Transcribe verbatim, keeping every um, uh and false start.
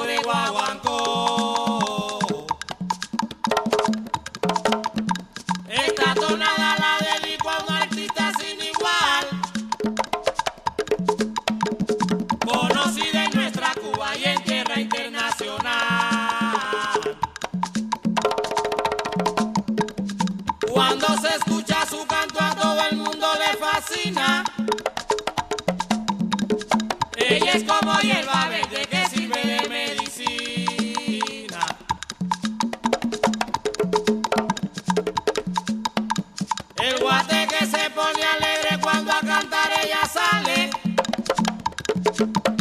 de Guaguancó. Esta tonada la dedico a un artista sin igual, conocida en nuestra Cuba y en tierra internacional. Cuando se escucha su canto a todo el mundo le fascina. Ella es como hierba verde que sirve de medicina. El guateque se pone alegre cuando a cantar ella sale.